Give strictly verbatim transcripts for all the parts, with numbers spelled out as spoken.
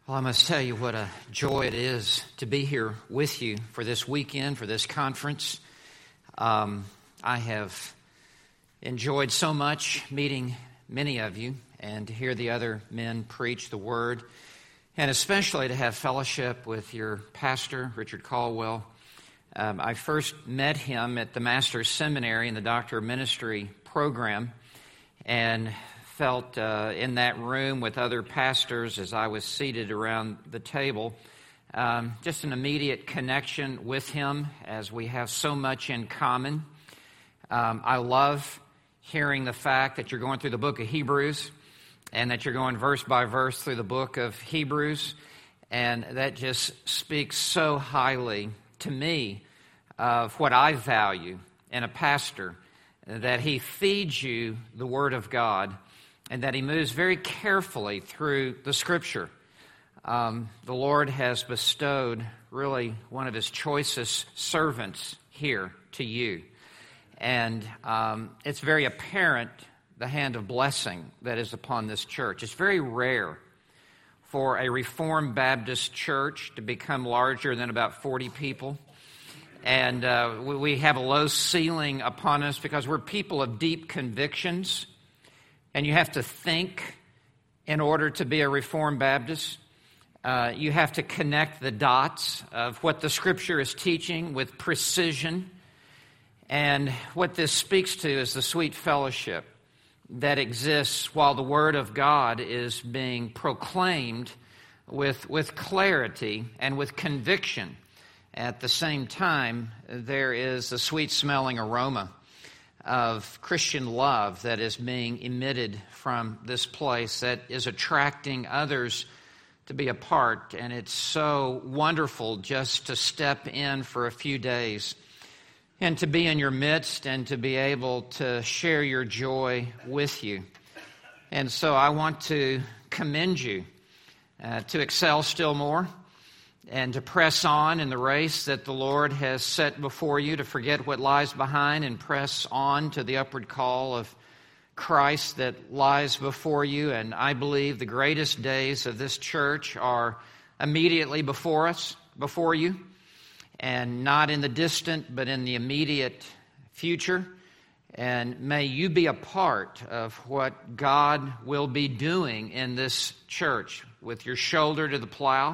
Well, I must tell you what a joy it is to be here with you for this weekend, for this conference. Um, I have enjoyed so much meeting many of you and to hear the other men preach the Word, and especially to have fellowship with your pastor, Richard Caldwell. Um, I first met him at the Master's Seminary in the Doctor of Ministry program, and felt uh, in that room with other pastors as I was seated around the table, um, just an immediate connection with him as we have so much in common. Um, I love hearing the fact that you're going through the book of Hebrews and that you're going verse by verse through the book of Hebrews, and that just speaks so highly to me of what I value in a pastor, that he feeds you the Word of God and that he moves very carefully through the Scripture. Um, the Lord has bestowed really one of his choicest servants here to you. And um, it's very apparent the hand of blessing that is upon this church. It's very rare for a Reformed Baptist church to become larger than about forty people. And uh, we have a low ceiling upon us because we're people of deep convictions. And you have to think in order to be a Reformed Baptist. Uh, you have to connect the dots of what the Scripture is teaching with precision. And what this speaks to is the sweet fellowship that exists while the Word of God is being proclaimed with, with clarity and with conviction. At the same time, there is a sweet-smelling aroma of Christian love that is being emitted from this place that is attracting others to be a part. And it's so wonderful just to step in for a few days and to be in your midst and to be able to share your joy with you. And so I want to commend you uh, to excel still more and to press on in the race that the Lord has set before you, to forget what lies behind and press on to the upward call of Christ that lies before you. And I believe the greatest days of this church are immediately before us, before you, and not in the distant, but in the immediate future. And may you be a part of what God will be doing in this church with your shoulder to the plow,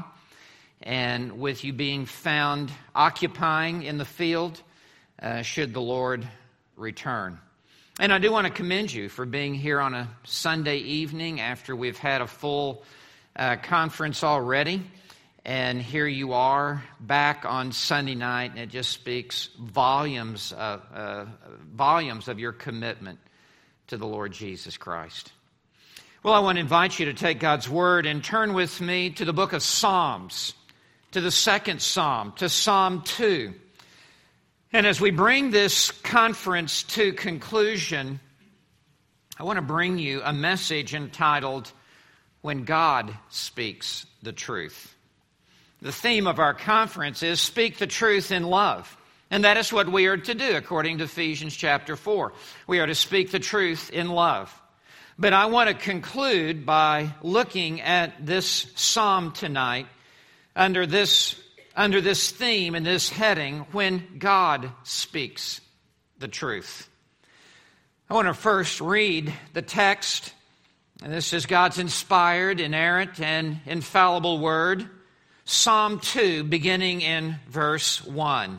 and with you being found occupying in the field uh, should the Lord return. And I do want to commend you for being here on a Sunday evening after we've had a full uh, conference already. And here you are back on Sunday night, and it just speaks volumes of, uh, volumes of your commitment to the Lord Jesus Christ. Well, I want to invite you to take God's Word and turn with me to the book of Psalms, to the second Psalm, to Psalm two. And as we bring this conference to conclusion, I want to bring you a message entitled, When God Speaks the Truth. The theme of our conference is Speak the Truth in Love. And that is what we are to do according to Ephesians chapter four. We are to speak the truth in love. But I want to conclude by looking at this psalm tonight under this, under this theme and this heading, When God Speaks the Truth. I want to first read the text, and this is God's inspired, inerrant, and infallible word, Psalm two, beginning in verse one.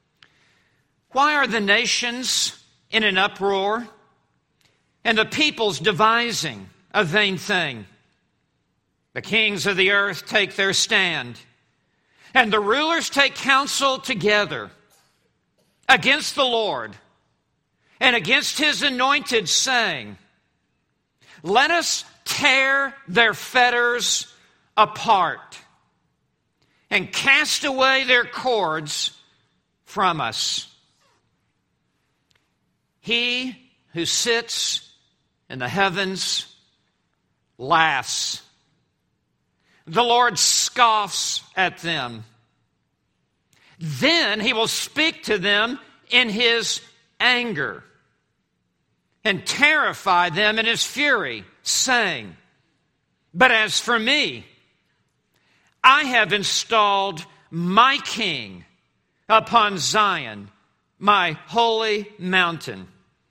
Why are the nations in an uproar, and the peoples devising a vain thing? The kings of the earth take their stand, and the rulers take counsel together against the Lord and against his anointed, saying, Let us tear their fetters apart and cast away their cords from us. He who sits in the heavens laughs. The Lord scoffs at them. Then he will speak to them in his anger and terrify them in his fury, saying, But as for me, I have installed my king upon Zion, my holy mountain.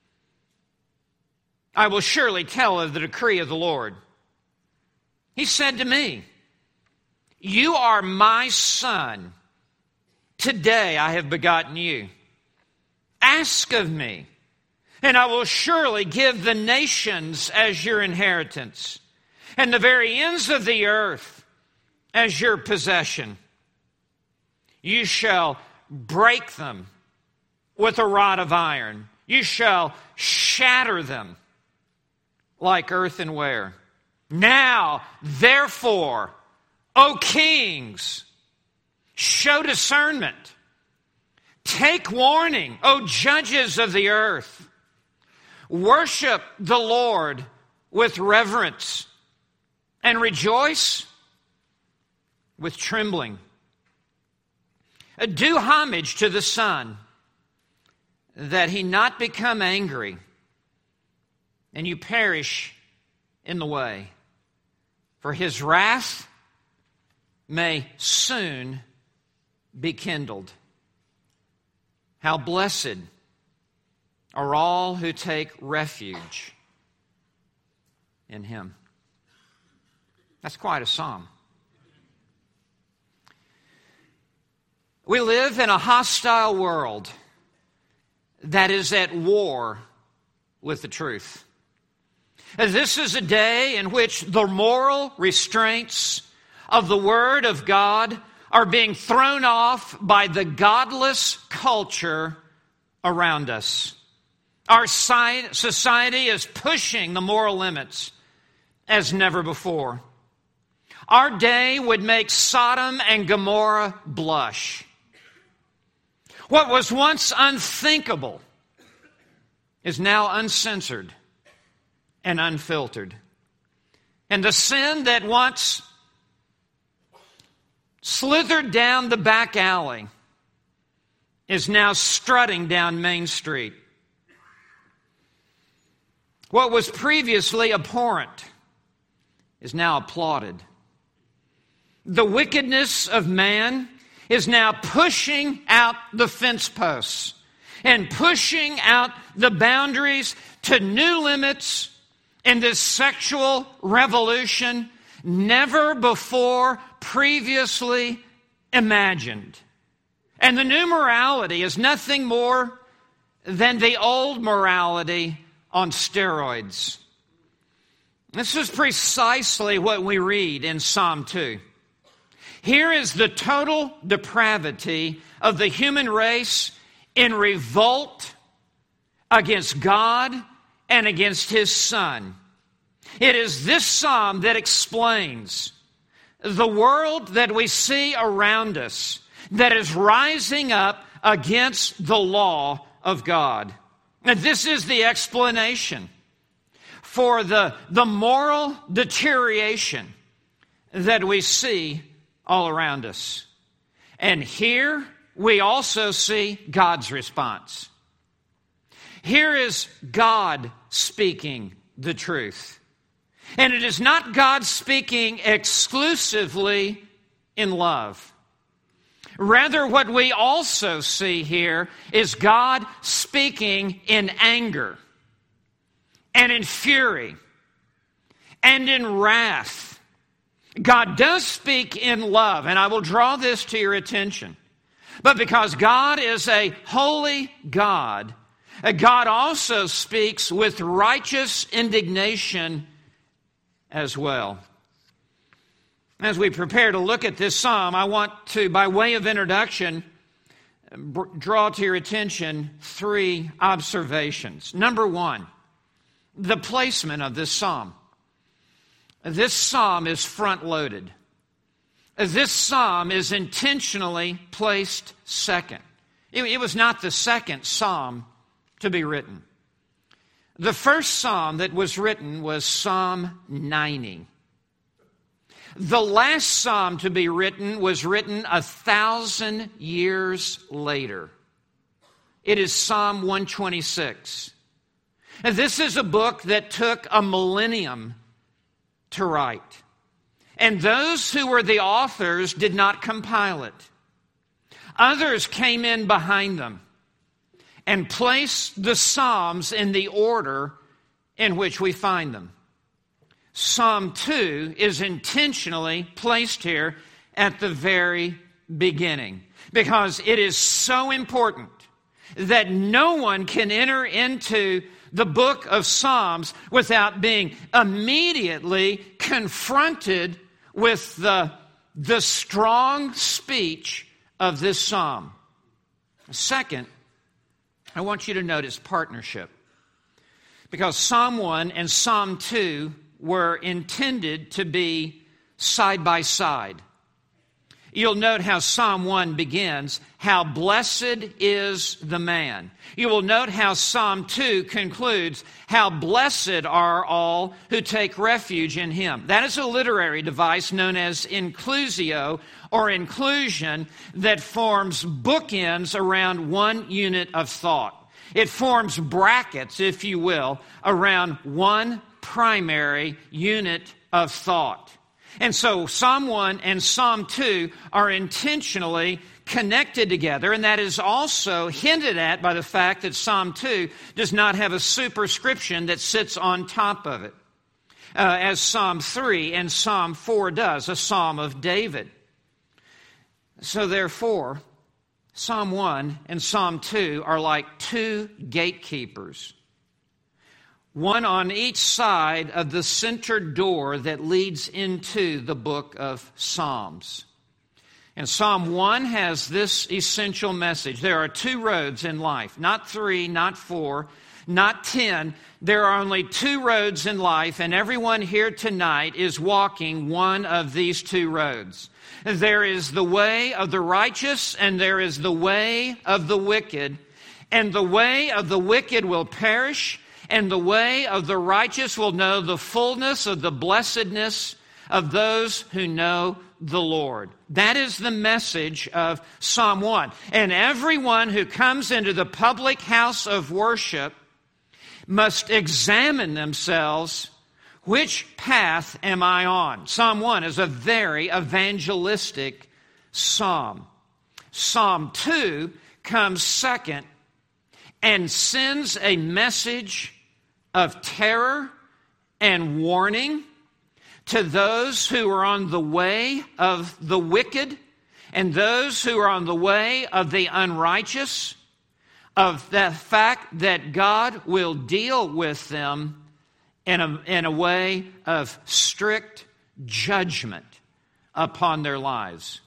I will surely tell of the decree of the Lord. He said to me, you are my son. Today I have begotten you. Ask of me, and I will surely give the nations as your inheritance, and the very ends of the earth as your possession. You shall break them with a rod of iron. You shall shatter them like earthenware. Now, therefore, O kings, show discernment. Take warning, O judges of the earth. Worship the Lord with reverence and rejoice with trembling. Do homage to the Son, that he not become angry and you perish in the way. For his wrath may soon be kindled. How blessed are all who take refuge in him. That's quite a psalm. We live in a hostile world that is at war with the truth. This is a day in which the moral restraints of the Word of God are being thrown off by the godless culture around us. Our society is pushing the moral limits as never before. Our day would make Sodom and Gomorrah blush. What was once unthinkable is now uncensored and unfiltered. And the sin that once slithered down the back alley is now strutting down Main Street. What was previously abhorrent is now applauded. The wickedness of man is now pushing out the fence posts and pushing out the boundaries to new limits in this sexual revolution never before previously imagined. And the new morality is nothing more than the old morality on steroids. This is precisely what we read in Psalm two. Here is the total depravity of the human race in revolt against God and against His Son. It is this psalm that explains the world that we see around us that is rising up against the law of God. And this is the explanation for the, the moral deterioration that we see all around us. And here we also see God's response. Here is God speaking the truth. And it is not God speaking exclusively in love. Rather, what we also see here is God speaking in anger and in fury and in wrath. God does speak in love, and I will draw this to your attention. But because God is a holy God, God also speaks with righteous indignation as well. As we prepare to look at this psalm, I want to, by way of introduction, draw to your attention three observations. Number one, the placement of this psalm. This psalm is front-loaded. This psalm is intentionally placed second. It was not the second psalm to be written. The first psalm that was written was Psalm ninety. The last psalm to be written was written a thousand years later. It is Psalm one twenty-six. And this is a book that took a millennium to write. And those who were the authors did not compile it. Others came in behind them and placed the Psalms in the order in which we find them. Psalm two is intentionally placed here at the very beginning because it is so important that no one can enter into the book of Psalms without being immediately confronted with the, the strong speech of this psalm. Second, I want you to notice partnership. Because Psalm one and Psalm two were intended to be side by side. You'll note how Psalm one begins, how blessed is the man. You will note how Psalm two concludes, how blessed are all who take refuge in him. That is a literary device known as inclusio, or inclusion, that forms bookends around one unit of thought. It forms brackets, if you will, around one primary unit of thought. And so Psalm one and Psalm two are intentionally connected together, and that is also hinted at by the fact that Psalm two does not have a superscription that sits on top of it, uh, as Psalm three and Psalm four does, a psalm of David. So therefore, Psalm one and Psalm two are like two gatekeepers, one on each side of the center door that leads into the book of Psalms. And Psalm one has this essential message. There are two roads in life, not three, not four, not ten. There are only two roads in life, and everyone here tonight is walking one of these two roads. There is the way of the righteous, and there is the way of the wicked. And the way of the wicked will perish, and the way of the righteous will know the fullness of the blessedness of those who know the Lord. That is the message of Psalm one. And everyone who comes into the public house of worship must examine themselves. Which path am I on? Psalm one is a very evangelistic psalm. Psalm two comes second and sends a message of terror and warning to those who are on the way of the wicked and those who are on the way of the unrighteous, of the fact that God will deal with them in a, in a way of strict judgment upon their lives.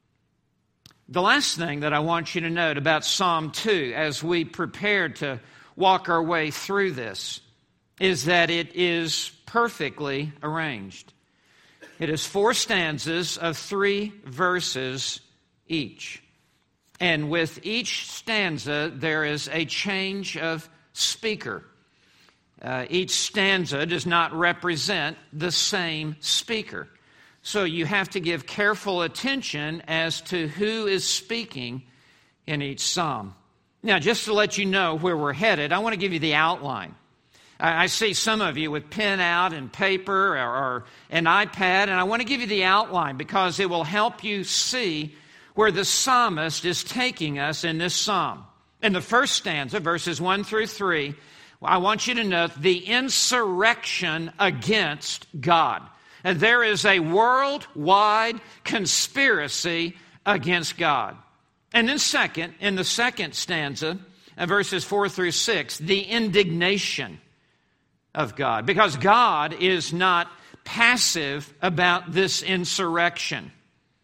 The last thing that I want you to note about Psalm two as we prepare to walk our way through this is that it is perfectly arranged. It is four stanzas of three verses each. And with each stanza, there is a change of speaker. Uh, each stanza does not represent the same speaker. So you have to give careful attention as to who is speaking in each psalm. Now, just to let you know where we're headed, I want to give you the outline. I, I see some of you with pen out and paper or, or an iPad, and I want to give you the outline because it will help you see where the psalmist is taking us in this psalm. In the first stanza, verses one through three, I want you to note the insurrection against God. And there is a worldwide conspiracy against God. And then second, in the second stanza, verses four through six, the indignation of God. Because God is not passive about this insurrection.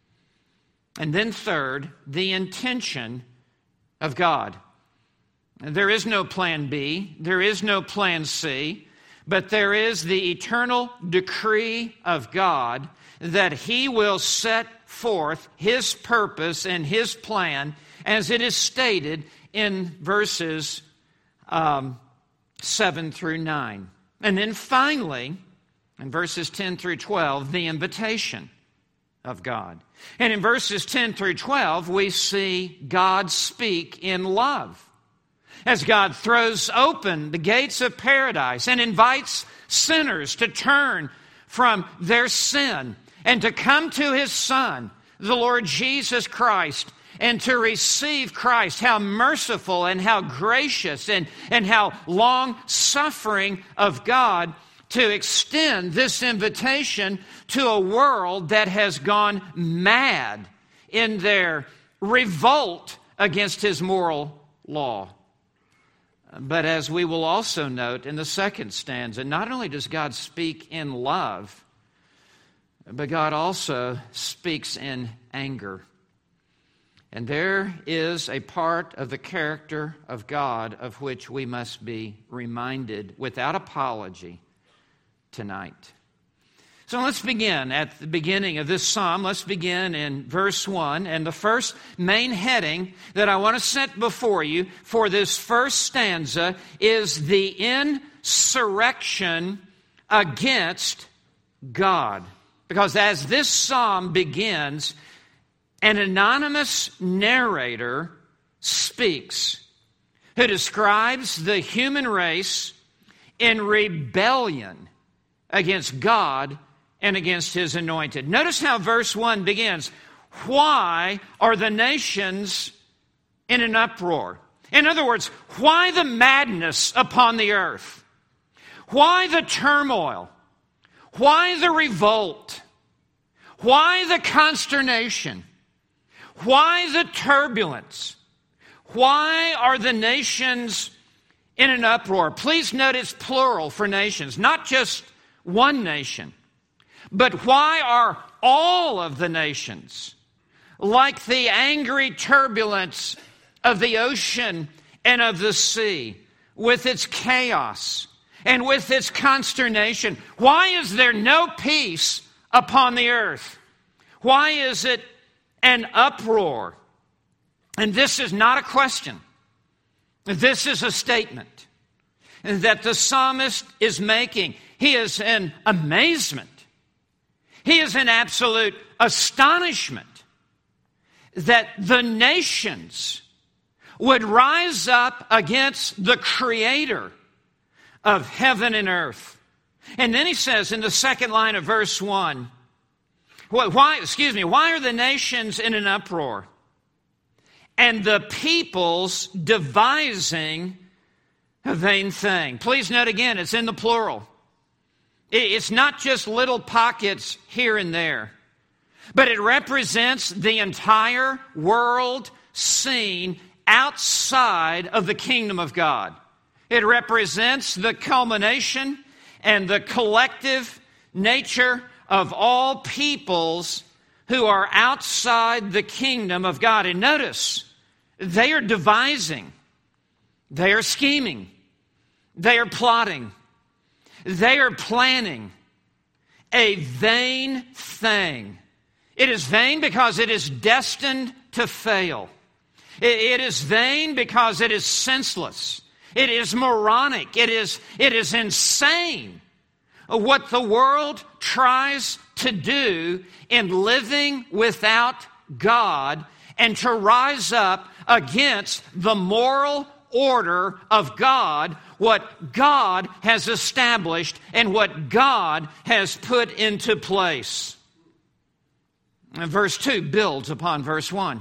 And then third, the intention of God. There is no plan B. There is no plan C. But there is the eternal decree of God that He will set forth His purpose and His plan as it is stated in verses um, seven through nine. And then finally, in verses ten through twelve, the invitation of God. And in verses ten through twelve, we see God speak in love, as God throws open the gates of paradise and invites sinners to turn from their sin and to come to His Son, the Lord Jesus Christ, and to receive Christ. How merciful and how gracious and, and how long-suffering of God to extend this invitation to a world that has gone mad in their revolt against His moral law. But as we will also note in the second stanza, not only does God speak in love, but God also speaks in anger. And there is a part of the character of God of which we must be reminded without apology tonight. So let's begin at the beginning of this psalm. Let's begin in verse one. And the first main heading that I want to set before you for this first stanza is the insurrection against God. Because as this psalm begins, an anonymous narrator speaks who describes the human race in rebellion against God and against His anointed. Notice how verse one begins. Why are the nations in an uproar? In other words, why the madness upon the earth? Why the turmoil? Why the revolt? Why the consternation? Why the turbulence? Why are the nations in an uproar? Please note it's plural for nations, not just one nation. But why are all of the nations like the angry turbulence of the ocean and of the sea, with its chaos and with its consternation? Why is there no peace upon the earth? Why is it an uproar? And this is not a question. This is a statement that the psalmist is making. He is in amazement. He is in absolute astonishment that the nations would rise up against the Creator of heaven and earth. And then he says in the second line of verse one, why, excuse me, why are the nations in an uproar? And the peoples devising a vain thing. Please note again, it's in the plural. It's not just little pockets here and there, but it represents the entire world scene outside of the kingdom of God. It represents the culmination and the collective nature of all peoples who are outside the kingdom of God. And notice, they are devising, they are scheming, they are plotting, they are planning a vain thing. It is vain because it is destined to fail. It is vain because it is senseless. It is moronic. It is, it is insane what the world tries to do in living without God and to rise up against the moral order of God, what God has established and what God has put into place. And verse two builds upon verse one.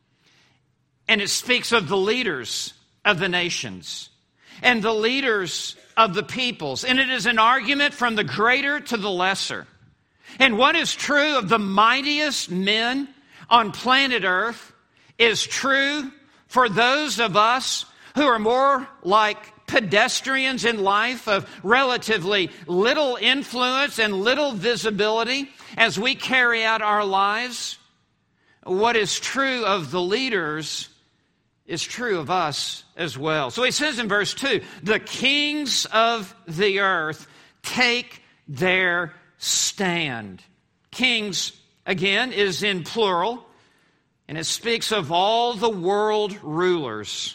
And it speaks of the leaders of the nations and the leaders of the peoples. And it is an argument from the greater to the lesser. And what is true of the mightiest men on planet Earth is true for those of us who are more like pedestrians in life of relatively little influence and little visibility as we carry out our lives. What is true of the leaders is true of us as well. So he says in verse two, the kings of the earth take their stand. Kings, again, is in plural, and it speaks of all the world rulers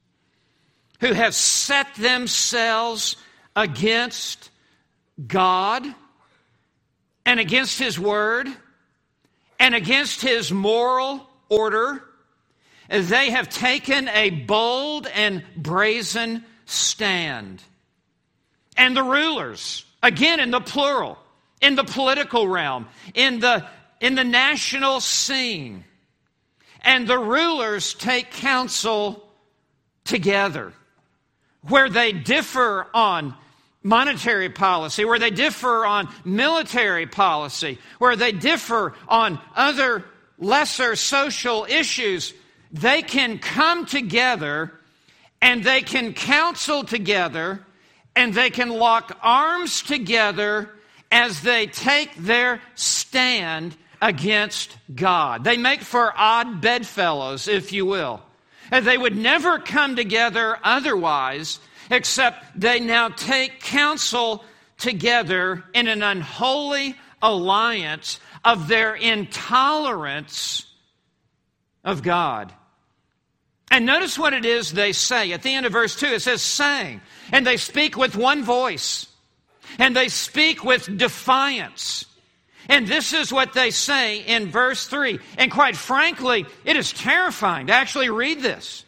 who have set themselves against God and against His word and against His moral order. They have taken a bold and brazen stand. And the rulers, again in the plural, in the political realm, in the, in the national scene. And the rulers take counsel together, where they differ on monetary policy, where they differ on military policy, where they differ on other lesser social issues. They can come together and they can counsel together and they can lock arms together as they take their stand against God. They make for odd bedfellows, if you will. And they would never come together otherwise, except they now take counsel together in an unholy alliance of their intolerance of God. And notice what it is they say. At the end of verse two, it says, saying, and they speak with one voice, and they speak with defiance. And this is what they say in verse three. And quite frankly, it is terrifying to actually read this.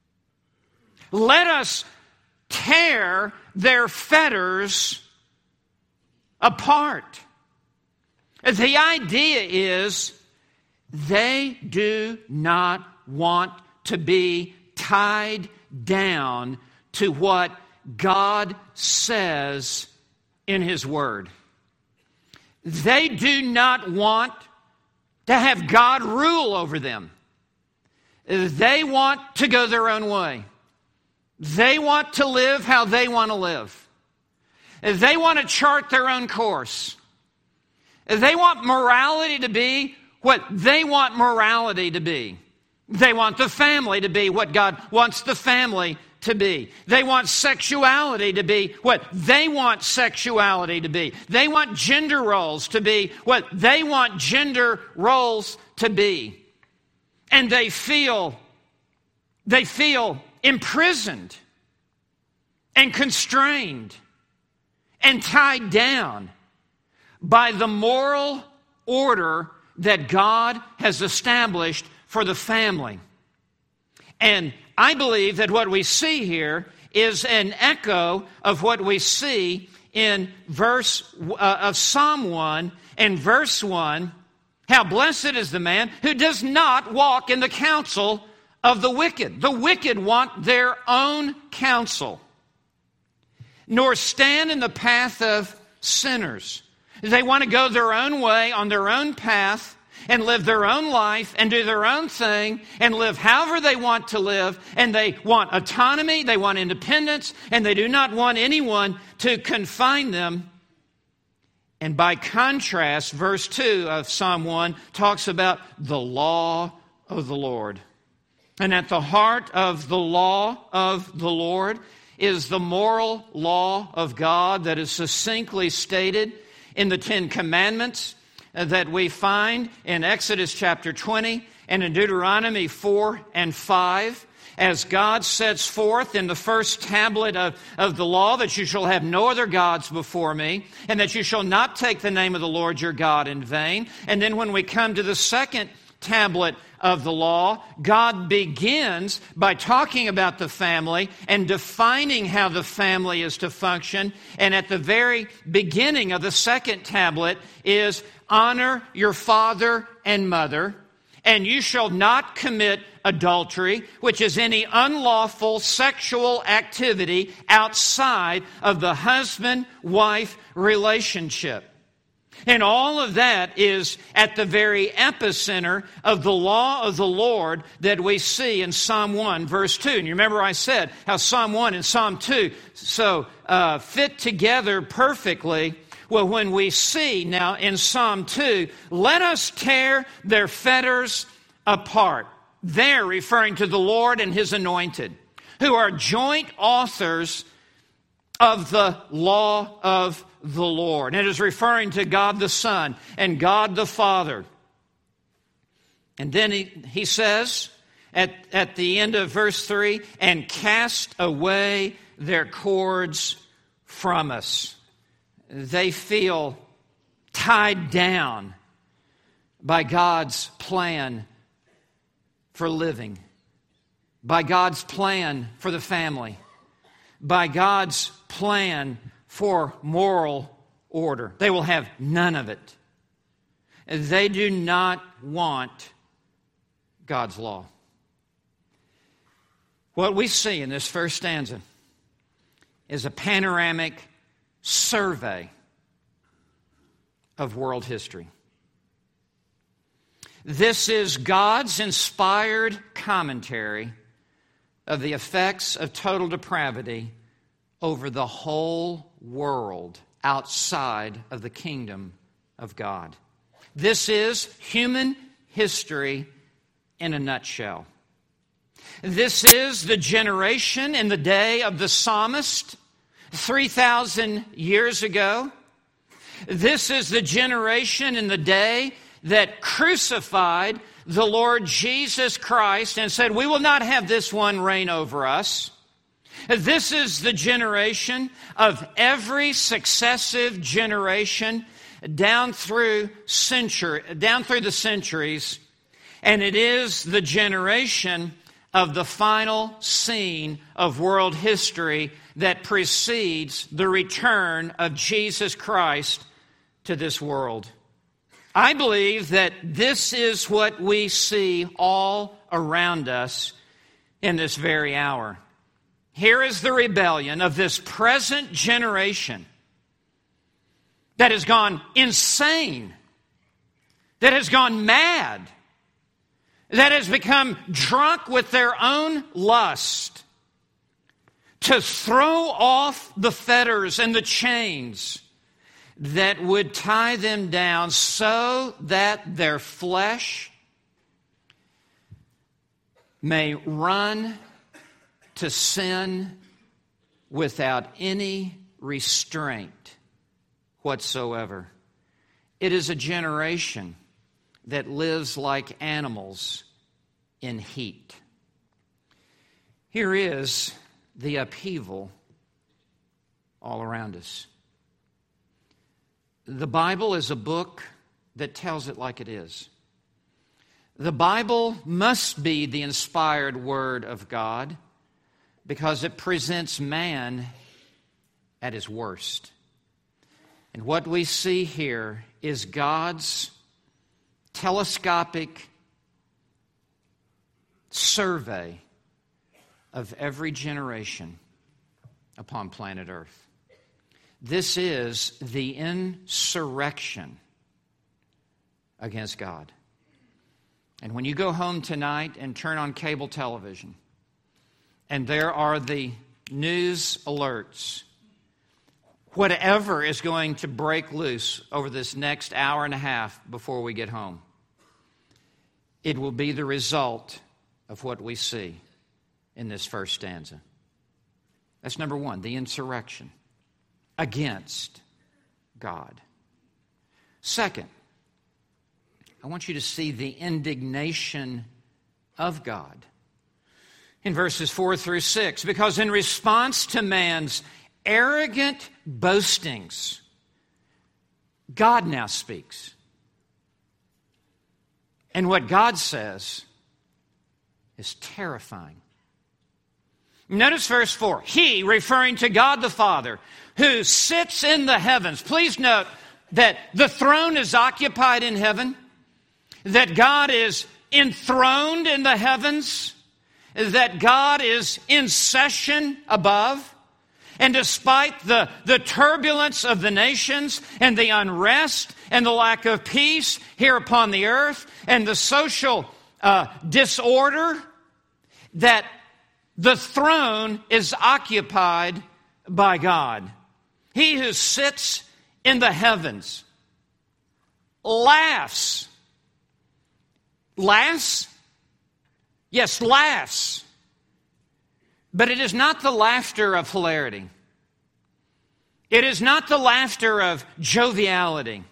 Let us tear their fetters apart. The idea is they do not want to be tied down to what God says in His Word. They do not want to have God rule over them. They want to go their own way. They want to live how they want to live. They want to chart their own course. They want morality to be what they want morality to be. They want the family to be what God wants the family to be. They want sexuality to be what they want sexuality to be. They want gender roles to be what they want gender roles to be. And they feel, they feel imprisoned and constrained and tied down by the moral order that God has established for the family. And I believe that what we see here is an echo of what we see in verse uh, of Psalm one and verse one. How blessed is the man who does not walk in the counsel of the wicked. The wicked want their own counsel, nor stand in the path of sinners. They want to go their own way on their own path and live their own life and do their own thing and live however they want to live. And they want autonomy, they want independence, and they do not want anyone to confine them. And by contrast, verse two of Psalm one talks about the law of the Lord. And at the heart of the law of the Lord is the moral law of God that is succinctly stated in the Ten Commandments that we find in Exodus chapter twenty and in Deuteronomy four and five, as God sets forth in the first tablet of, of the law that you shall have no other gods before me, and that you shall not take the name of the Lord your God in vain. And then when we come to the second tablet of the law, God begins by talking about the family and defining how the family is to function. And at the very beginning of the second tablet is, honor your father and mother, and you shall not commit adultery, which is any unlawful sexual activity outside of the husband-wife relationship. And all of that is at the very epicenter of the law of the Lord that we see in Psalm one, verse two. And you remember I said how Psalm one and Psalm two so uh, fit together perfectly. Well, when we see now in Psalm two, let us tear their fetters apart. They're referring to the Lord and His anointed, who are joint authors of the law of the Lord. And it is referring to God the Son and God the Father. And then he, he says at, at the end of verse three, and cast away their cords from us. They feel tied down by God's plan for living, by God's plan for the family, by God's plan for moral order. They will have none of it. They do not want God's law. What we see in this first stanza is a panoramic survey of world history. This is God's inspired commentary of the effects of total depravity over the whole world outside of the kingdom of God. This is human history in a nutshell. This is the generation in the day of the psalmist three thousand years ago. This is the generation in the day that crucified the Lord Jesus Christ and said, we will not have this one reign over us. This is the generation of every successive generation down through century, down through the centuries, and it is the generation of the final scene of world history that precedes the return of Jesus Christ to this world. I believe that this is what we see all around us in this very hour. Here is the rebellion of this present generation that has gone insane, that has gone mad, that has become drunk with their own lust, to throw off the fetters and the chains that would tie them down so that their flesh may run to sin without any restraint whatsoever. It is a generation that lives like animals in heat. Here is the upheaval all around us. The Bible is a book that tells it like it is. The Bible must be the inspired Word of God because it presents man at his worst. And what we see here is God's telescopic survey of every generation upon planet Earth. This is the insurrection against God. And when you go home tonight and turn on cable television, and there are the news alerts, whatever is going to break loose over this next hour and a half before we get home, it will be the result of what we see in this first stanza. That's number one, the insurrection against God. Second, I want you to see the indignation of God in verses four through six, because in response to man's arrogant boastings, God now speaks. And what God says is terrifying. Notice verse four. He, referring to God the Father, who sits in the heavens. Please note that the throne is occupied in heaven, that God is enthroned in the heavens, that God is in session above. And despite the, the turbulence of the nations and the unrest and the lack of peace here upon the earth and the social uh, disorder, that the throne is occupied by God. He who sits in the heavens laughs. Laughs? Yes, laughs. But it is not the laughter of hilarity. It is not the laughter of joviality.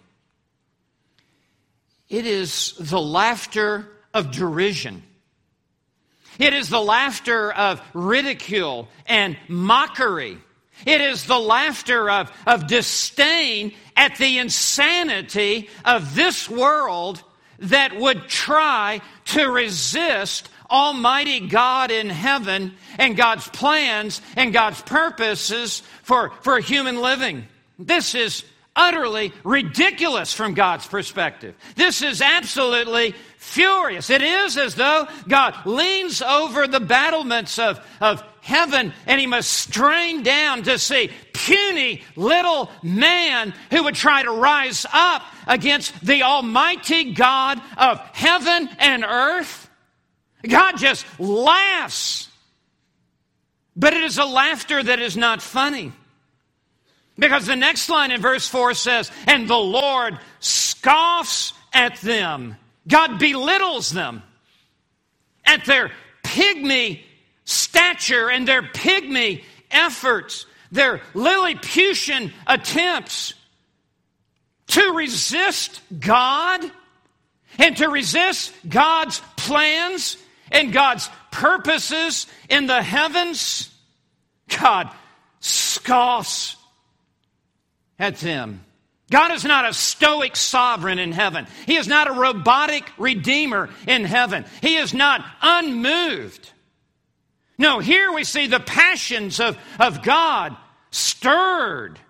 It is the laughter of derision. It is the laughter of ridicule and mockery. It is the laughter of, of disdain at the insanity of this world that would try to resist Almighty God in heaven and God's plans and God's purposes for, for human living. This is utterly ridiculous from God's perspective. This is absolutely furious. It is as though God leans over the battlements of, of heaven and he must strain down to see puny little man who would try to rise up against the almighty God of heaven and earth. God just laughs. But it is a laughter that is not funny. Because the next line in verse four says, and the Lord scoffs at them. God belittles them at their pygmy stature and their pygmy efforts, their Lilliputian attempts to resist God and to resist God's plans and God's purposes in the heavens. God scoffs at them. God is not a stoic sovereign in heaven. He is not a robotic redeemer in heaven. He is not unmoved. No, here we see the passions of, of God stirred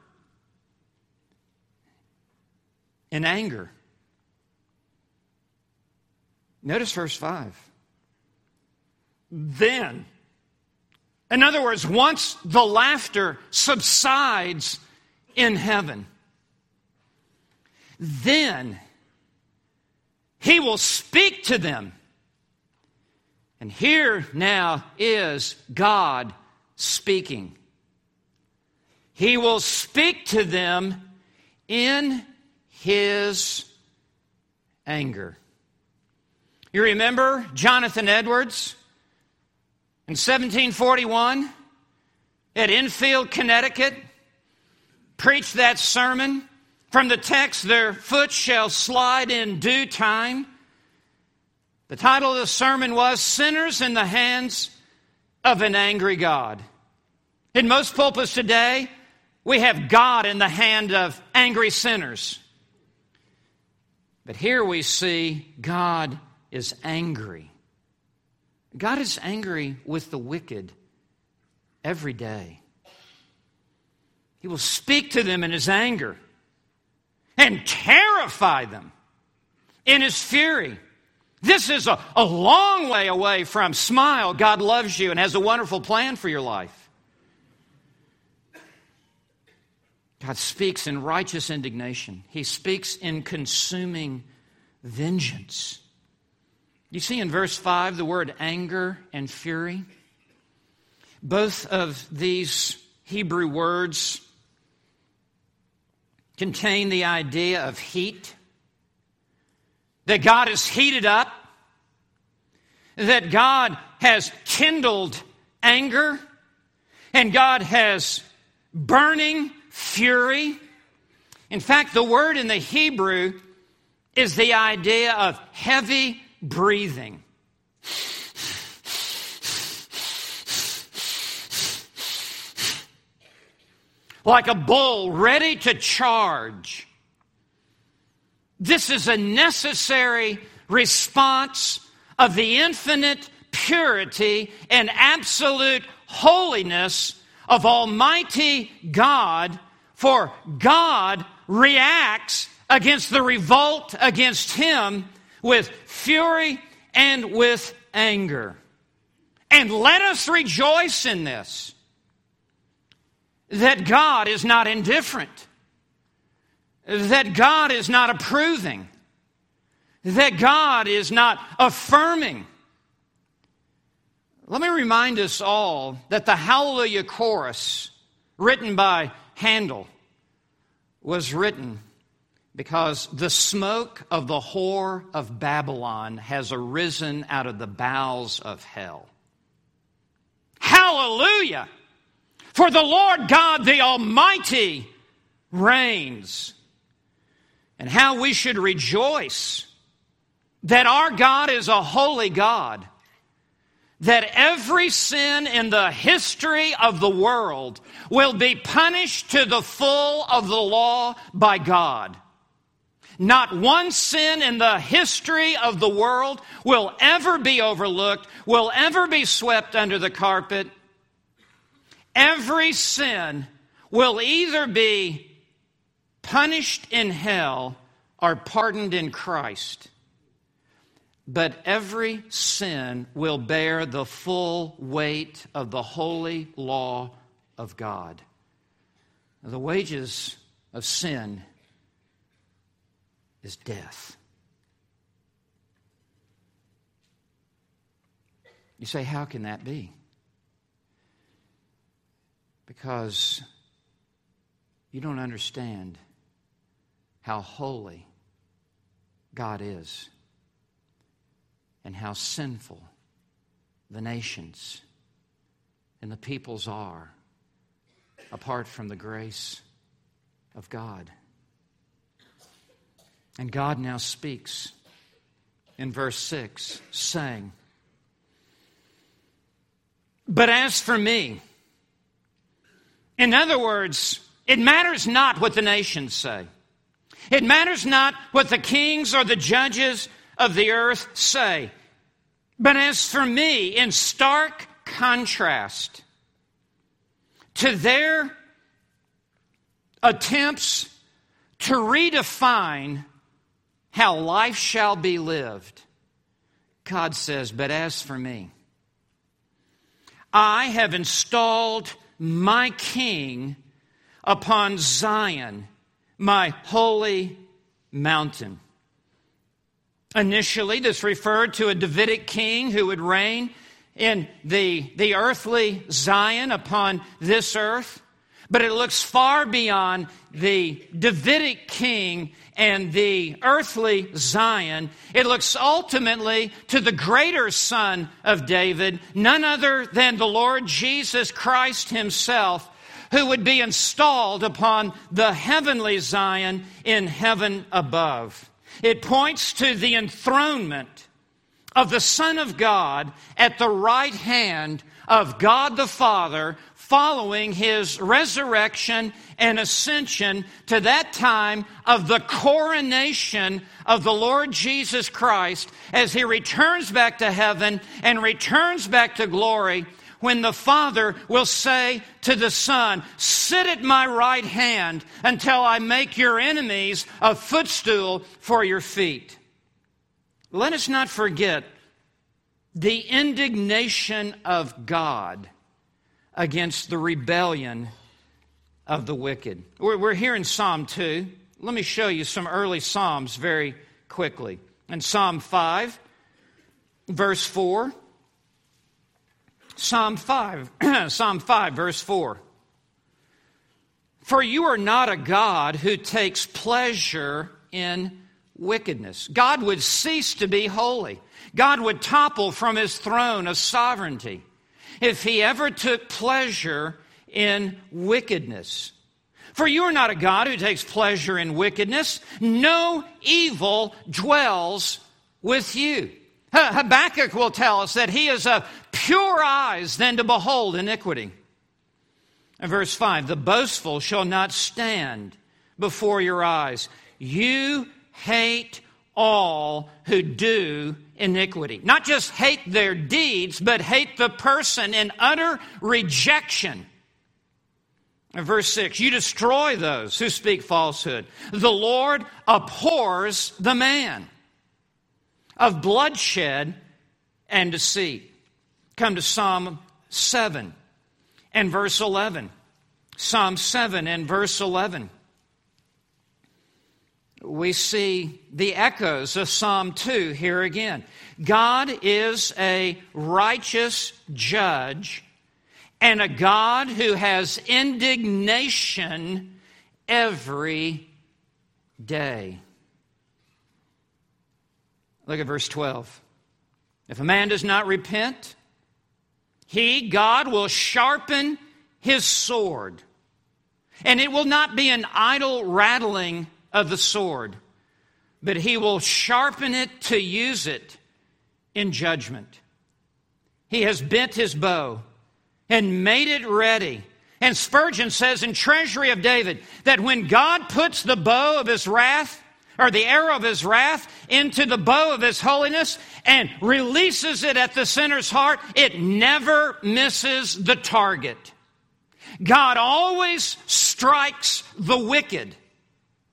in anger. Notice verse five. Then, in other words, once the laughter subsides in heaven, then he will speak to them. And here now is God speaking. He will speak to them in his anger. You remember Jonathan Edwards in seventeen forty-one at Enfield, Connecticut, preached that sermon from the text, their foot shall slide in due time. The title of the sermon was Sinners in the Hands of an Angry God. In most pulpits today, we have God in the hand of angry sinners. But here we see God is angry. God is angry with the wicked every day. He will speak to them in his anger and terrify them in his fury. This is a, a long way away from smile, God loves you and has a wonderful plan for your life. God speaks in righteous indignation. He speaks in consuming vengeance. You see in verse five the word anger and fury. Both of these Hebrew words contain the idea of heat. That God is heated up. That God has kindled anger. And God has burning fury. In fact, the word in the Hebrew is the idea of heavy breathing. Like a bull ready to charge. This is a necessary response of the infinite purity and absolute holiness of Almighty God, for God reacts against the revolt against Him with fury and with anger. And let us rejoice in this, that God is not indifferent, that God is not approving, that God is not affirming. Let me remind us all that the Hallelujah Chorus, written by Handel, was written because the smoke of the whore of Babylon has arisen out of the bowels of hell. Hallelujah! For the Lord God, the Almighty, reigns. And how we should rejoice that our God is a holy God. That every sin in the history of the world will be punished to the full of the law by God. Not one sin in the history of the world will ever be overlooked, will ever be swept under the carpet. Every sin will either be punished in hell are pardoned in Christ, but every sin will bear the full weight of the holy law of God. The wages of sin is death. You say, how can that be? Because you don't understand how holy God is and how sinful the nations and the peoples are apart from the grace of God. And God now speaks in verse six, saying, "But as for me," in other words, it matters not what the nations say. It matters not what the kings or the judges of the earth say. But as for me, in stark contrast to their attempts to redefine how life shall be lived, God says, "But as for me, I have installed my king upon Zion, my holy mountain." Initially, this referred to a Davidic king who would reign in the, the earthly Zion upon this earth. But it looks far beyond the Davidic king and the earthly Zion. It looks ultimately to the greater Son of David, none other than the Lord Jesus Christ himself, who would be installed upon the heavenly Zion in heaven above. It points to the enthronement of the Son of God at the right hand of God the Father, following his resurrection and ascension to that time of the coronation of the Lord Jesus Christ as he returns back to heaven and returns back to glory, when the Father will say to the Son, "Sit at my right hand until I make your enemies a footstool for your feet." Let us not forget the indignation of God against the rebellion of the wicked. We're here in Psalm two. Let me show you some early Psalms very quickly. In Psalm five, verse four. Psalm five, Psalm five, verse four. "For you are not a God who takes pleasure in wickedness." God would cease to be holy. God would topple from his throne of sovereignty if he ever took pleasure in wickedness. "For you are not a God who takes pleasure in wickedness. No evil dwells with you." Habakkuk will tell us that he is of purer eyes than to behold iniquity. In verse five, "The boastful shall not stand before your eyes. You hate all who do iniquity." Not just hate their deeds, but hate the person in utter rejection. In verse six, "You destroy those who speak falsehood. The Lord abhors the man of bloodshed and deceit." Come to Psalm seven and verse eleven. Psalm seven and verse eleven. We see the echoes of Psalm two here again. God is a righteous judge and a God who has indignation every day. Look at verse twelve. "If a man does not repent, he, God, will sharpen his sword, and it will not be an idle rattling of the sword, but he will sharpen it to use it in judgment. He has bent his bow and made it ready." And Spurgeon says in Treasury of David that when God puts the bow of his wrath, or the arrow of his wrath, into the bow of his holiness and releases it at the sinner's heart, it never misses the target. God always strikes the wicked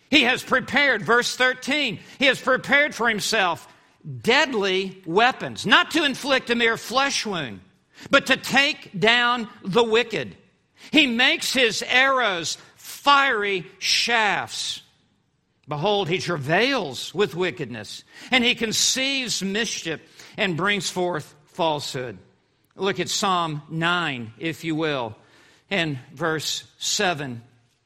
He has prepared, verse thirteen, he has prepared for himself deadly weapons, not to inflict a mere flesh wound, but to take down the wicked. He makes his arrows fiery shafts. Behold, he travails with wickedness, and he conceives mischief and brings forth falsehood. Look at Psalm nine, if you will, and verse seven.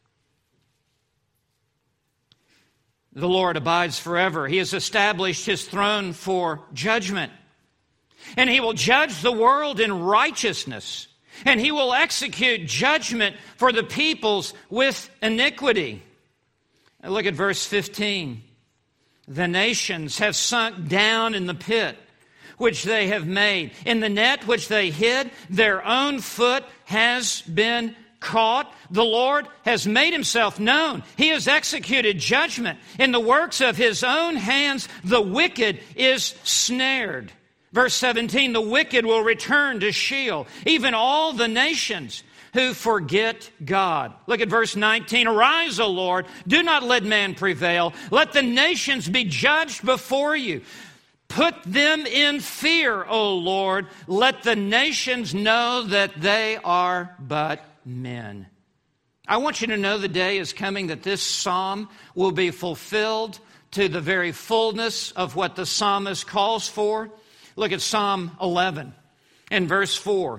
The Lord abides forever. He has established his throne for judgment. And he will judge the world in righteousness. And he will execute judgment for the peoples with iniquity. And look at verse fifteen. The nations have sunk down in the pit which they have made. In the net which they hid, their own foot has been caught. The Lord has made himself known. He has executed judgment. In the works of his own hands, the wicked is snared. Verse seventeen, the wicked will return to Sheol, even all the nations who forget God. Look at verse nineteen. Arise, O Lord, do not let man prevail. Let the nations be judged before you. Put them in fear, O Lord. Let the nations know that they are but men. I want you to know the day is coming that this psalm will be fulfilled to the very fullness of what the psalmist calls for. Look at Psalm eleven and verse four.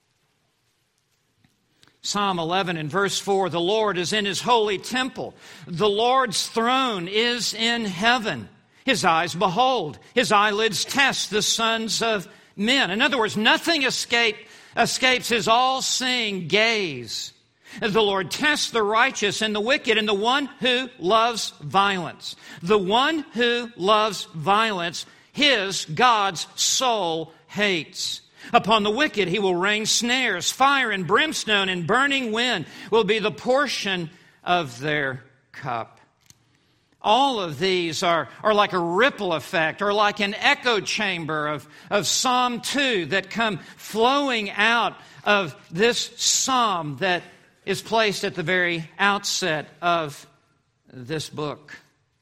Psalm eleven and verse four, the Lord is in his holy temple. The Lord's throne is in heaven. His eyes behold, his eyelids test the sons of men. In other words, nothing escape, escapes his all-seeing gaze. The Lord tests the righteous and the wicked and the one who loves violence. The one who loves violence, his, God's soul hates. Upon the wicked he will rain snares. Fire and brimstone and burning wind will be the portion of their cup. All of these are, are like a ripple effect or like an echo chamber of, of Psalm two that come flowing out of this psalm that is placed at the very outset of this book.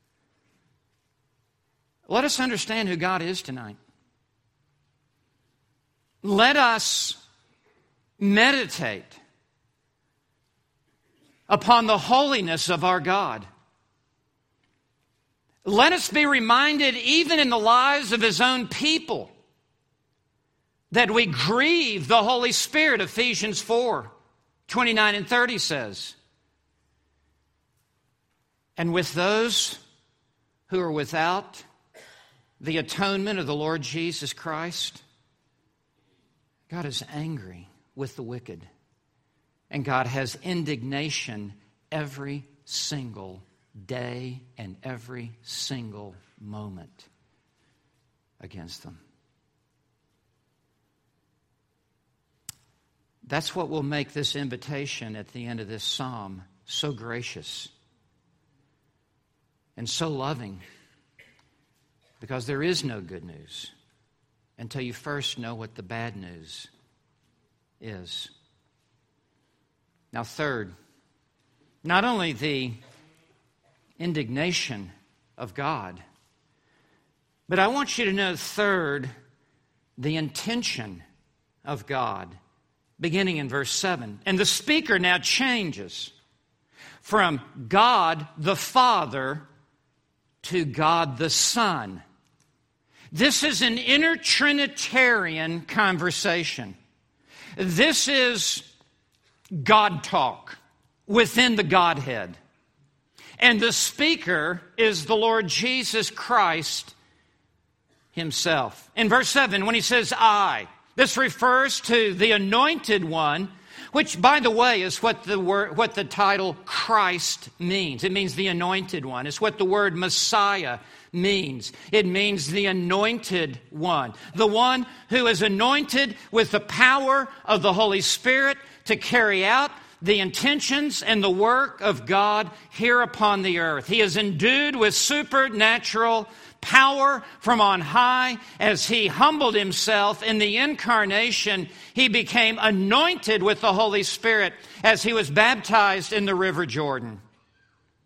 Let us understand who God is tonight. Let us meditate upon the holiness of our God. Let us be reminded, even in the lives of his own people, that we grieve the Holy Spirit. Ephesians four, twenty-nine and thirty says. And with those who are without the atonement of the Lord Jesus Christ, God is angry with the wicked. And God has indignation every single day and every single moment against them. That's what will make this invitation at the end of this psalm so gracious and so loving, because there is no good news until you first know what the bad news is. Now, third, not only the indignation of God, but I want you to know, third, the intention of God, beginning in verse seven. And the speaker now changes from God the Father to God the Son. This is an inner Trinitarian conversation. This is God talk within the Godhead. And the speaker is the Lord Jesus Christ himself. In verse seven, when he says, I, this refers to the anointed one, which, by the way, is what the word, what the title Christ means. It means the anointed one. It's what the word Messiah means. It means the anointed one. The one who is anointed with the power of the Holy Spirit to carry out the intentions and the work of God here upon the earth. He is endued with supernatural power from on high. As he humbled himself in the incarnation, he became anointed with the Holy Spirit as he was baptized in the river Jordan.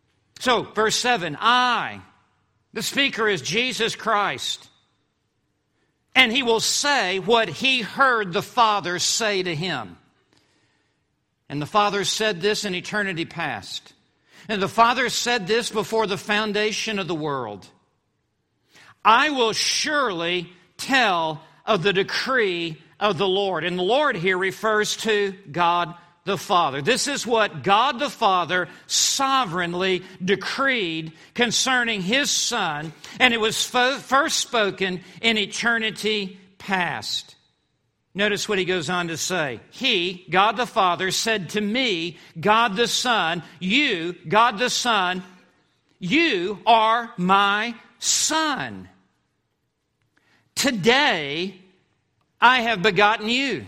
So, verse seven, I, the speaker is Jesus Christ, and he will say what he heard the Father say to him. And the Father said this in eternity past. And the Father said this before the foundation of the world. I will surely tell of the decree of the Lord. And the Lord here refers to God the Father. This is what God the Father sovereignly decreed concerning His Son, and it was fo- first spoken in eternity past. Notice what He goes on to say. He, God the Father, said to me, God the Son, you, God the Son, you are my Son. Today I have begotten you.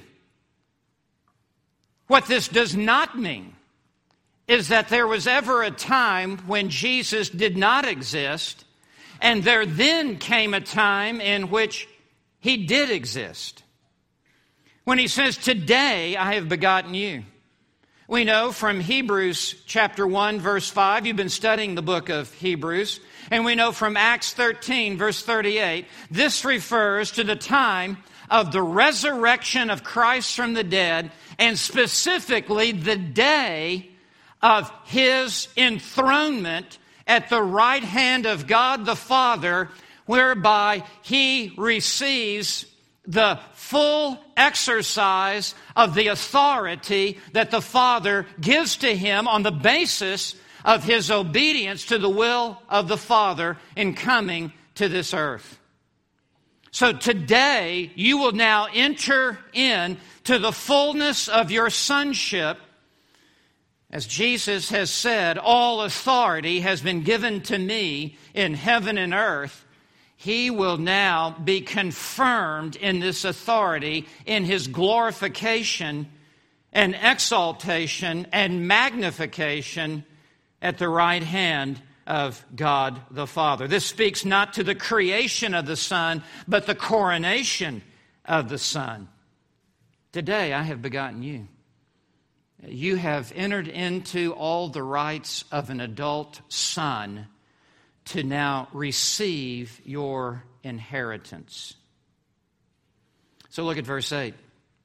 What this does not mean is that there was ever a time when Jesus did not exist, and there then came a time in which He did exist. When He says, today I have begotten you, we know from Hebrews chapter one, verse five, you've been studying the book of Hebrews, and we know from Acts thirteen, verse thirty-eight, this refers to the time of the resurrection of Christ from the dead, and specifically the day of His enthronement at the right hand of God the Father, whereby He receives the full exercise of the authority that the Father gives to Him on the basis of His obedience to the will of the Father in coming to this earth. So today, you will now enter in to the fullness of your sonship. As Jesus has said, all authority has been given to me in heaven and earth. He will now be confirmed in this authority in His glorification and exaltation and magnification at the right hand of God the Father. This speaks not to the creation of the Son, but the coronation of the Son. Today I have begotten you. You have entered into all the rights of an adult son to now receive your inheritance. So look at verse eight.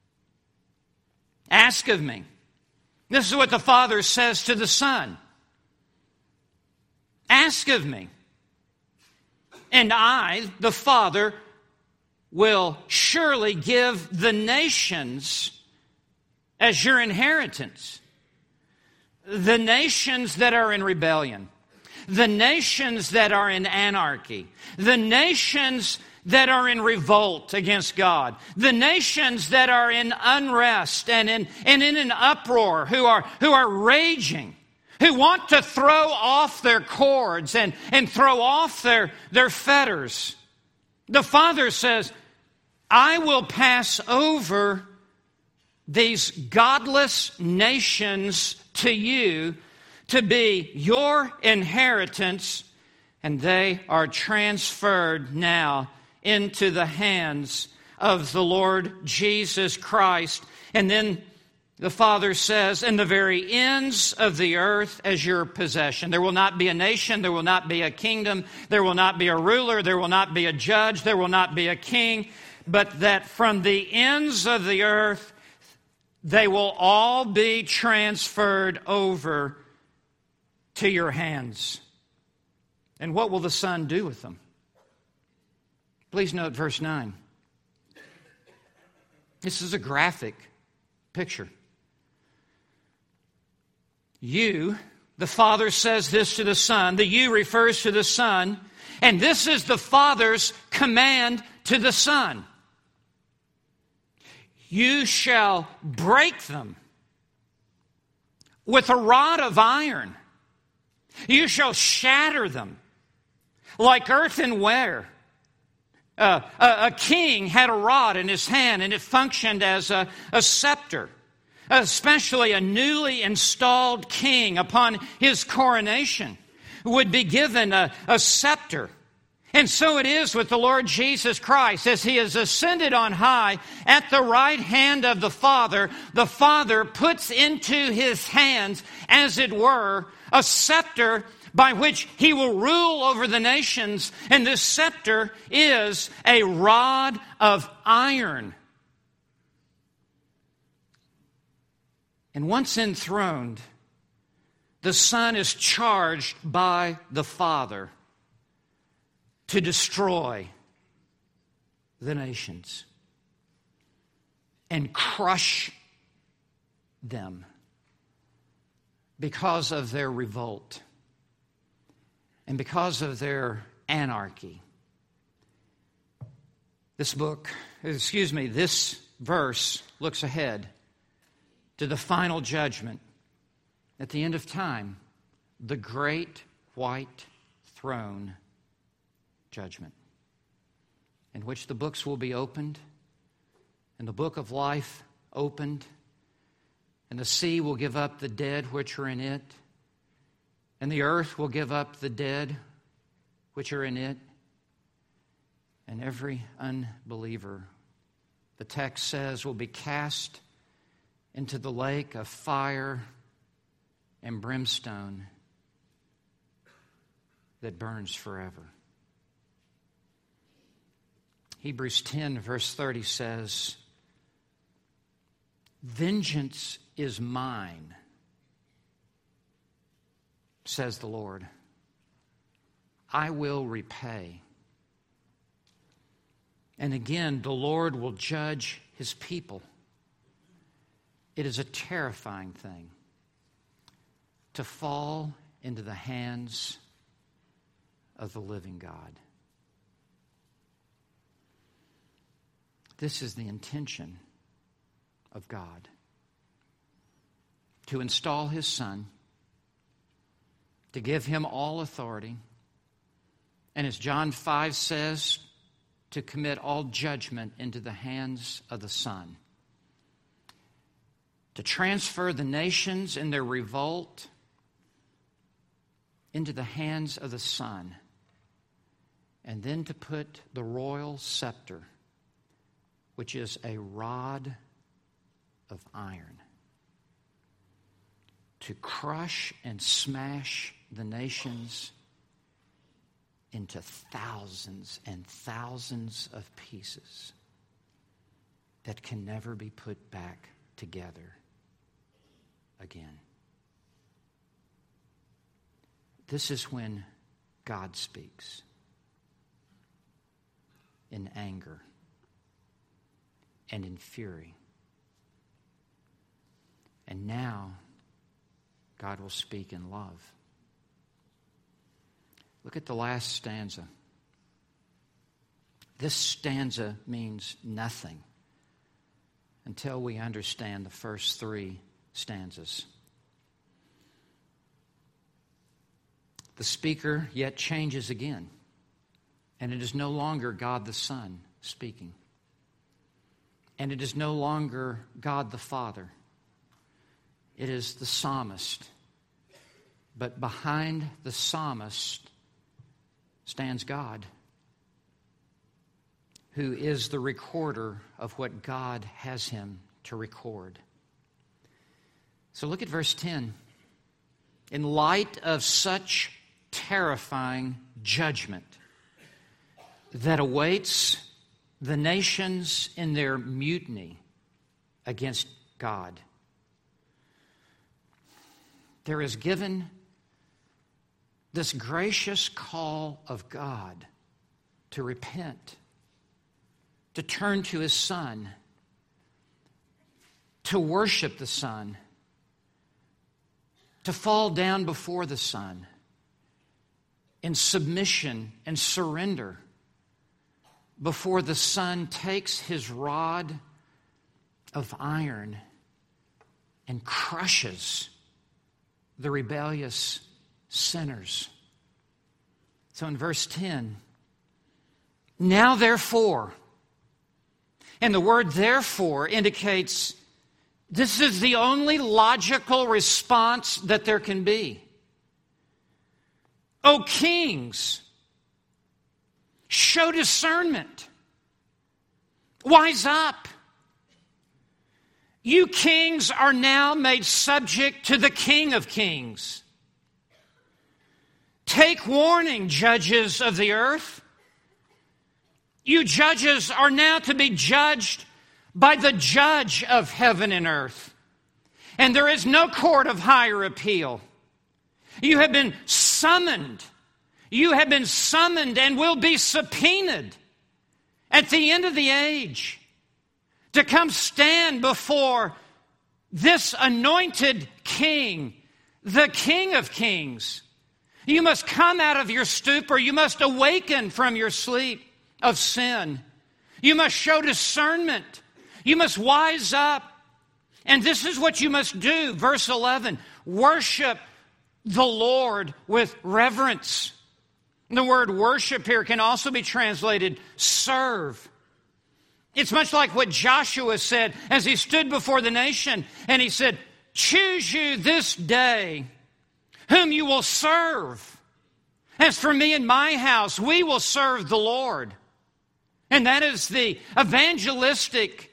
Ask of me. This is what the Father says to the Son. Ask of me, and I, the Father, will surely give the nations as your inheritance. The nations that are in rebellion, the nations that are in anarchy, the nations that are in revolt against God, the nations that are in unrest and in, and in an uproar, who are, who are raging, who want to throw off their cords and, and throw off their, their fetters. The Father says, I will pass over these godless nations to you to be your inheritance, and they are transferred now into the hands of the Lord Jesus Christ. And then the Father says, and the very ends of the earth as your possession. There will not be a nation, there will not be a kingdom, there will not be a ruler, there will not be a judge, there will not be a king, but that from the ends of the earth, they will all be transferred over to your hands. And what will the Son do with them? Please note verse nine. This is a graphic picture. You, the Father says this to the Son. The you refers to the Son. And this is the Father's command to the Son. You shall break them with a rod of iron. You shall shatter them like earthenware. Uh, a, a king had a rod in his hand, and it functioned as a, a scepter. Especially a newly installed king upon his coronation would be given a, a scepter. And so it is with the Lord Jesus Christ. As He is ascended on high at the right hand of the Father, the Father puts into His hands, as it were, a scepter by which He will rule over the nations. And this scepter is a rod of iron. And once enthroned, the Son is charged by the Father to destroy the nations and crush them because of their revolt and because of their anarchy. This book, excuse me, this verse looks ahead to the final judgment at the end of time, the great white throne judgment, in which the books will be opened, and the book of life opened, and the sea will give up the dead which are in it, and the earth will give up the dead which are in it, and every unbeliever, the text says, will be cast into the lake of fire and brimstone that burns forever. Hebrews ten, verse thirty says, "Vengeance is mine, says the Lord. I will repay." And again, the Lord will judge His people. It is a terrifying thing to fall into the hands of the living God. This is the intention of God, to install His Son, to give Him all authority, and as John five says, to commit all judgment into the hands of the Son, to transfer the nations in their revolt into the hands of the Son, and then to put the royal scepter, which is a rod of iron, to crush and smash the nations into thousands and thousands of pieces that can never be put back together again. This is when God speaks in anger and in fury. And now, God will speak in love. Look at the last stanza. This stanza means nothing until we understand the first three stanzas. The speaker yet changes again, and it is no longer God the Son speaking. And it is no longer God the Father. It is the psalmist. But behind the psalmist stands God, who is the recorder of what God has him to record. So look at verse ten. In light of such terrifying judgment that awaits the nations in their mutiny against God, there is given this gracious call of God to repent, to turn to His Son, to worship the Son, to fall down before the Son in submission and surrender before the Son takes His rod of iron and crushes the rebellious sinners. So in verse ten, now therefore, and the word therefore indicates this is the only logical response that there can be. O kings, Show discernment. Wise up. You kings are now made subject to the King of Kings. Take warning, judges of the earth. You judges are now to be judged by the judge of heaven and earth. And there is no court of higher appeal. You have been summoned. You have been summoned and will be subpoenaed at the end of the age to come stand before this anointed King, the King of Kings. You must come out of your stupor. You must awaken from your sleep of sin. You must show discernment. You must wise up. And this is what you must do. Verse eleven, worship the Lord with reverence. The word worship here can also be translated serve. It's much like what Joshua said as he stood before the nation, and he said, choose you this day whom you will serve. As for me and my house, we will serve the Lord. And that is the evangelistic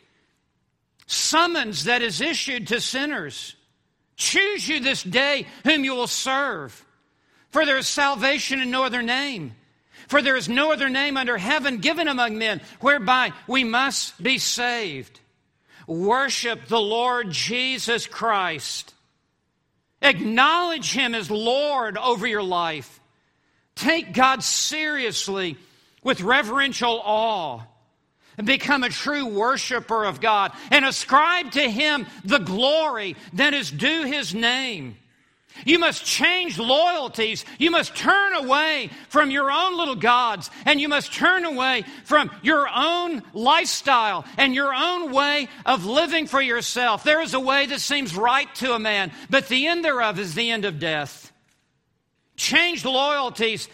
summons that is issued to sinners. Choose you this day whom you will serve. For there is salvation in no other name. For there is no other name under heaven given among men whereby we must be saved. Worship the Lord Jesus Christ. Acknowledge Him as Lord over your life. Take God seriously with reverential awe. And become a true worshiper of God. And ascribe to Him the glory that is due His name. You must change loyalties. You must turn away from your own little gods. And you must turn away from your own lifestyle and your own way of living for yourself. There is a way that seems right to a man, but the end thereof is the end of death. Change loyalties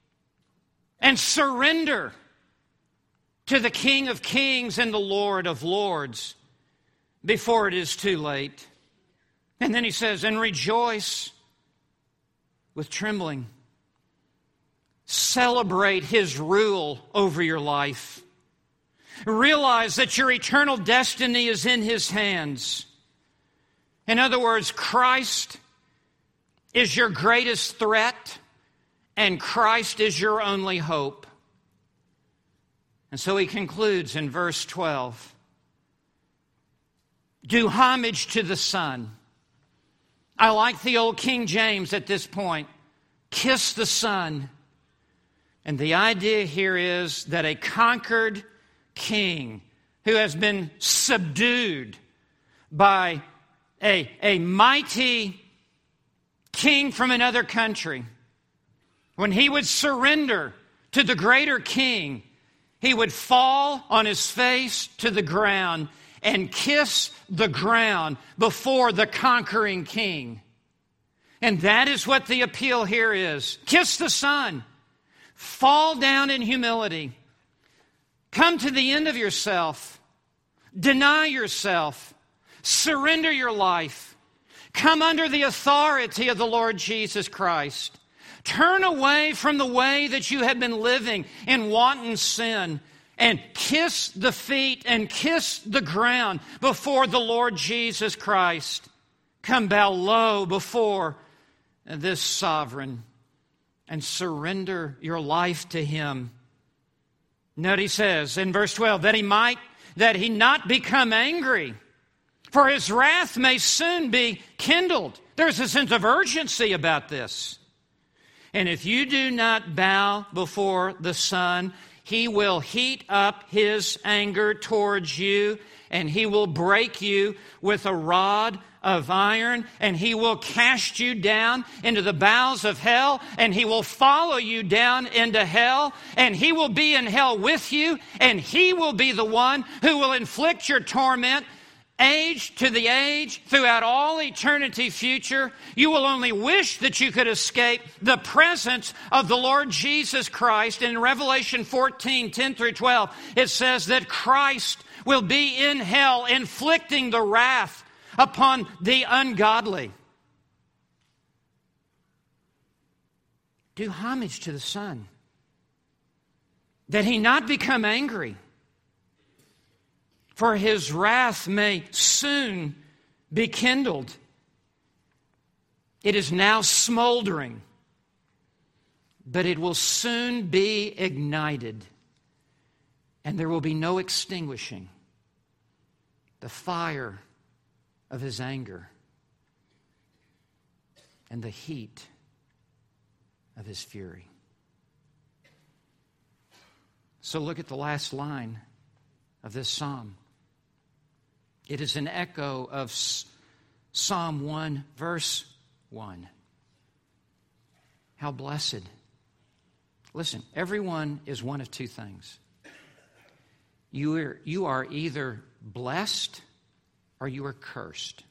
and surrender to the King of Kings and the Lord of Lords before it is too late. And then he says, and rejoice with trembling. Celebrate His rule over your life. Realize that your eternal destiny is in His hands. In other words, Christ is your greatest threat, and Christ is your only hope. And so he concludes in verse twelve. Do homage to the Son. I like the old King James at this point. Kiss the Son. And the idea here is that a conquered king who has been subdued by a, a mighty king from another country, when he would surrender to the greater king, he would fall on his face to the ground and kiss the ground before the conquering king. And that is what the appeal here is. Kiss the Son. Fall down in humility. Come to the end of yourself. Deny yourself. Surrender your life. Come under the authority of the Lord Jesus Christ. Turn away from the way that you have been living in wanton sin and kiss the feet and kiss the ground before the Lord Jesus Christ. Come bow low before this sovereign and surrender your life to Him. Note he says in verse twelve, that he might, that he not become angry, for His wrath may soon be kindled. There's a sense of urgency about this. And if you do not bow before the Son, He will heat up His anger towards you, and He will break you with a rod of iron, and He will cast you down into the bowels of hell, and He will follow you down into hell, and He will be in hell with you, and He will be the one who will inflict your torment age to the age, throughout all eternity future. You will only wish that you could escape the presence of the Lord Jesus Christ. In Revelation fourteen, ten through twelve, it says that Christ will be in hell, inflicting the wrath upon the ungodly. Do homage to the Son. that he not become angry, for his wrath may soon be kindled. It is now smoldering, but it will soon be ignited, and there will be no extinguishing the fire of his anger and the heat of his fury. So look at the last line of this psalm. It is an echo of Psalm one, verse one. How blessed. Listen, everyone is one of two things. You are, you are either blessed or you are cursed.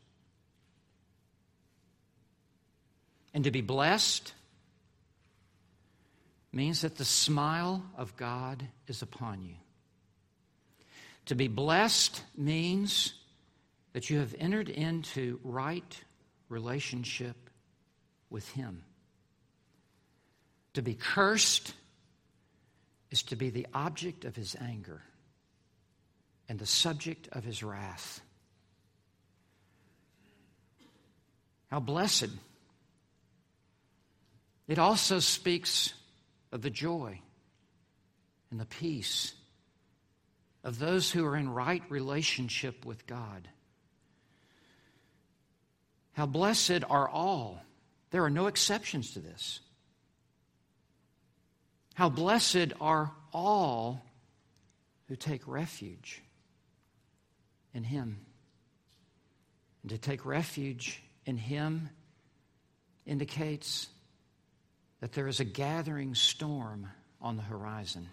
And to be blessed means that the smile of God is upon you. To be blessed means that you have entered into right relationship with Him. To be cursed is to be the object of His anger and the subject of His wrath. How blessed. It also speaks of the joy and the peace of those who are in right relationship with God. How blessed are all. There are no exceptions to this. How blessed are all who take refuge in Him. And to take refuge in Him indicates that there is a gathering storm on the horizon.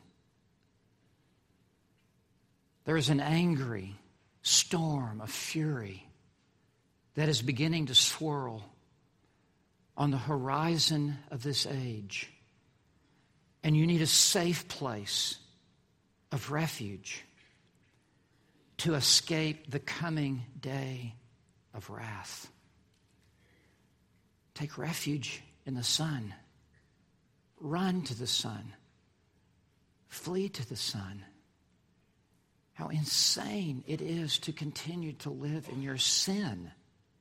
There is an angry storm of fury that is beginning to swirl on the horizon of this age. And you need a safe place of refuge to escape the coming day of wrath. Take refuge in the Son. Run to the Son. Flee to the Son. How insane it is to continue to live in your sin,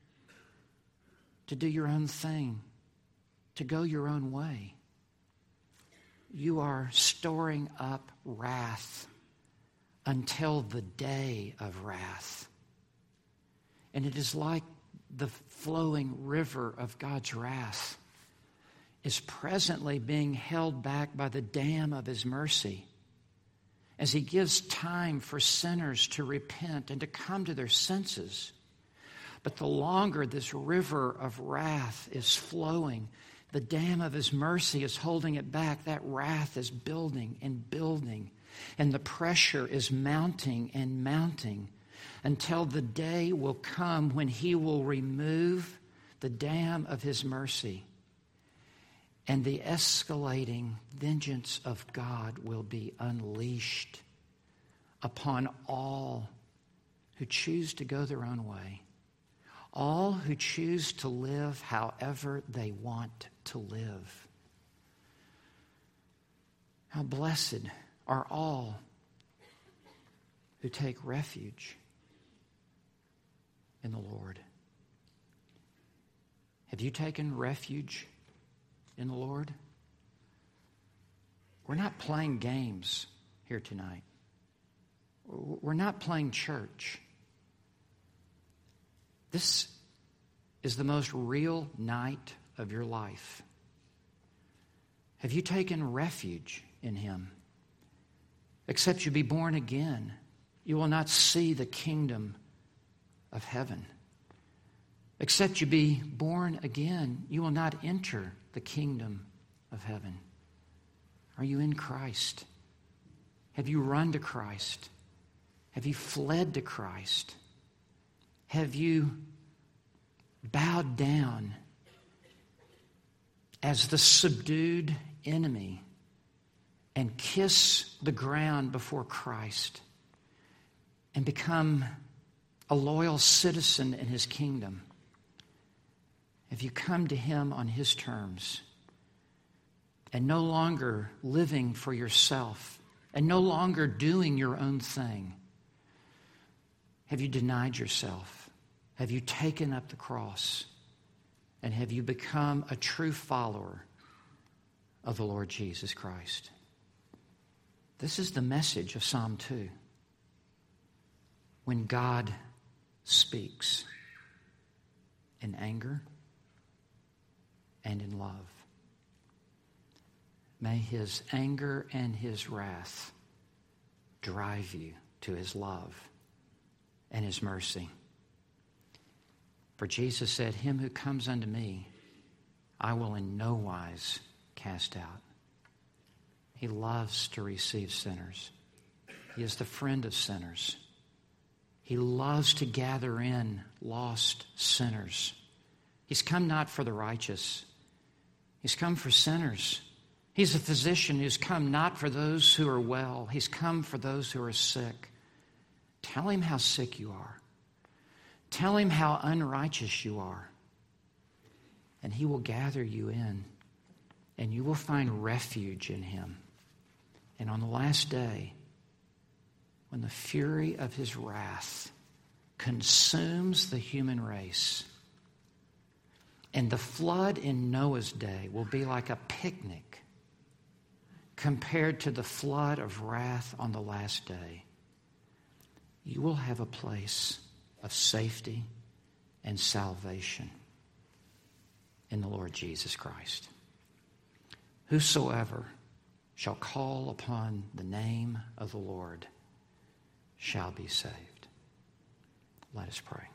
to do your own thing, to go your own way. You are storing up wrath until the day of wrath. And it is like the flowing river of God's wrath is presently being held back by the dam of His mercy as He gives time for sinners to repent and to come to their senses. But the longer this river of wrath is flowing, the dam of His mercy is holding it back. That wrath is building and building, and the pressure is mounting and mounting until the day will come when He will remove the dam of His mercy, and the escalating vengeance of God will be unleashed upon all who choose to go their own way, all who choose to live however they want to live. How blessed are all who take refuge in the Lord. Have you taken refuge in the Lord? We're not playing games here tonight. We're not playing church. This is the most real night of your life. Have you taken refuge in Him? Except you be born again, you will not see the kingdom of heaven. Except you be born again, you will not enter the kingdom of heaven. Are you in Christ? Have you run to Christ? Have you fled to Christ? Have you bowed down as the subdued enemy and kiss the ground before Christ and become a loyal citizen in His kingdom? Have you come to Him on His terms and no longer living for yourself and no longer doing your own thing? Have you denied yourself? Have you taken up the cross? And have you become a true follower of the Lord Jesus Christ? This is the message of Psalm two. When God speaks in anger and in love, may His anger and His wrath drive you to His love and His mercy. For Jesus said, "Him who comes unto me, I will in no wise cast out." He loves to receive sinners. He is the friend of sinners. He loves to gather in lost sinners. He's come not for the righteous. He's come for sinners. He's a physician who's come not for those who are well. He's come for those who are sick. Tell Him how sick you are. Tell Him how unrighteous you are. And He will gather you in, and you will find refuge in Him. And on the last day, when the fury of His wrath consumes the human race, and the flood in Noah's day will be like a picnic compared to the flood of wrath on the last day, you will have a place of safety and salvation in the Lord Jesus Christ. Whosoever shall call upon the name of the Lord shall be saved. Let us pray.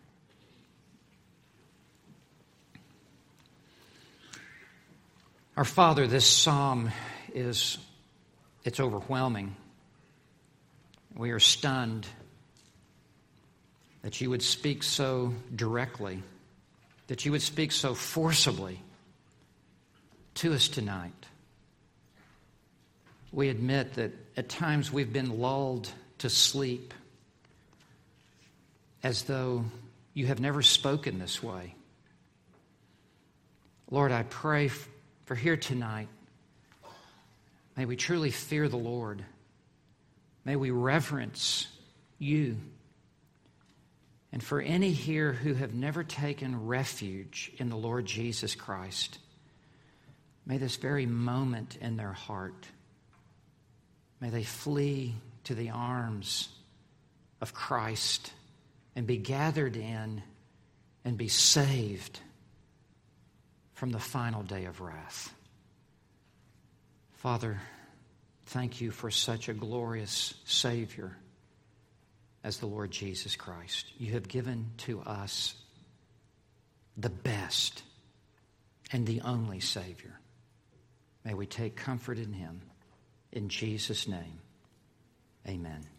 Our Father, this psalm is, it's overwhelming. We are stunned that you would speak so directly, that you would speak so forcibly to us tonight. We admit that at times we've been lulled to sleep as though you have never spoken this way. Lord, I pray for here tonight, may we truly fear the Lord. May we reverence you. And for any here who have never taken refuge in the Lord Jesus Christ, may this very moment in their heart, may they flee to the arms of Christ and be gathered in and be saved from the final day of wrath. Father, thank you for such a glorious Savior as the Lord Jesus Christ. You have given to us the best and the only Savior. May we take comfort in Him. In Jesus' name, amen.